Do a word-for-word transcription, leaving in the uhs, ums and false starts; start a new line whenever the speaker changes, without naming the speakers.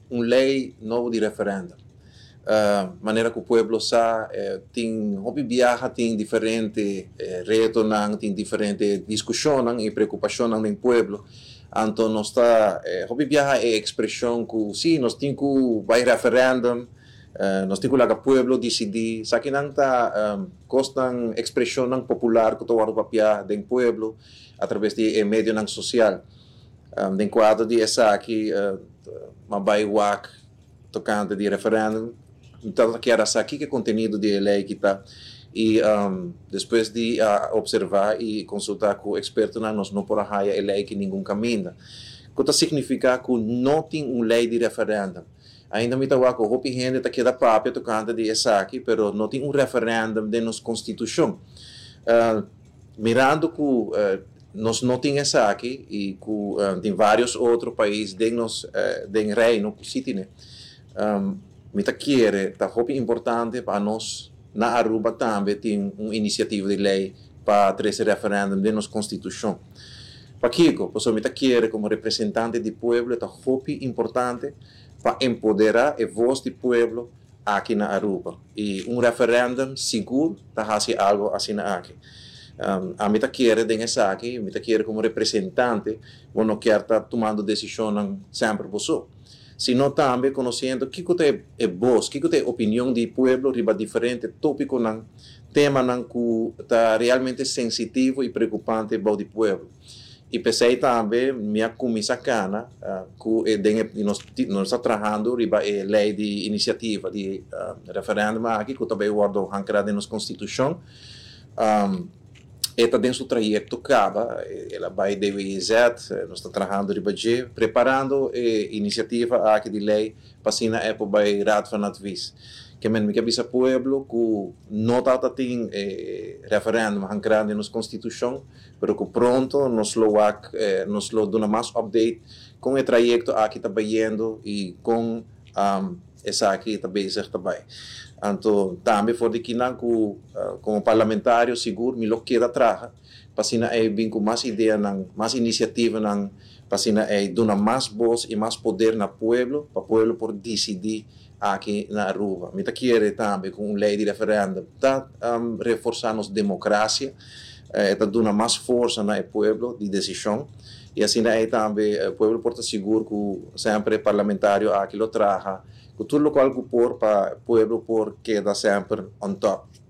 uma lei nova de referendo. Uh, maneira que o pueblo sa eh, tem hobby viaja tem diferente eh, reto nang tem diferente discussão nang e preocupação nang do pueblo então nós está eh, hobby viaja é expressão que sim nós tem que vai referendum uh, nós tem que lá o pueblo decidir sa que nang tá um, costan expressão nang popular que to waro papia do pueblo através de eh, meio nang social um, den quadro de essa aqui uh, mabai wak tocante de referendum. Então, que era aqui que conteúdo de lei que está e um, depois de uh, observar e consultar com o experto nós não por a lei que ninguém caminha. O que significa que não tem uma lei de referendo. Ainda me tawa ko hopi gente tá queda papel tocante de essa aqui, pero não tem um referendo de nossa constituição. Uh, mirando que uh, nós não tem essa aqui e que uh, tem vários outros países de nos uh, de reino que se tem. Um, Mita quer, tá muito importante para nós, na Aruba também tem uma iniciativa de lei para trazer referendo de nossa Constituição. Para Kiko, por mita quer, como representante do povo, tá muito importante para empoderar a voz do povo aqui na Aruba. E um referendo seguro tá fazendo algo assim aqui. Um, a mita quer de essa aqui, mita quer como representante, não quer estar tomando decisão sempre por só. Sino também conhecendo que que é voz, que que é opinião do povo riba diferente tópico nang tema nang que está realmente sensitivo e preocupante para o povo. E pensei também minha comissão cana que é nós nós está trabalhando riba a lei de iniciativa de uh, referendo aqui que também guardo ancrado na Constituição. Um, Eta dentro do trajeto acaba, ela vai D V Z, nós estamos trabalhando de budget, preparando a iniciativa aqui de lei para ser na época vai rato van het vis. Que men me que bisa pueblo que não tá tem eh, referendum ancrado na nossa Constituição, pero que pronto nos lo eh, nos lo dona mais update com o trajeto aqui está indo e com um, essa aqui também bezig também. Então, também for de que não uh, como parlamentário seguro me lo queda atrás para sina é bem com mais ideia não mais iniciativa não para sina é dona mais voz e mais poder na pueblo para pueblo por decidir aqui na Aruba. Me tá querer também com uma lei de referendo tá um, reforçar nossa democracia é tá dona mais força na pueblo de decisão e assim é também o pueblo porta seguro que sempre parlamentário aqui lo traga que tudo o qual por para o povo por queda sempre on top.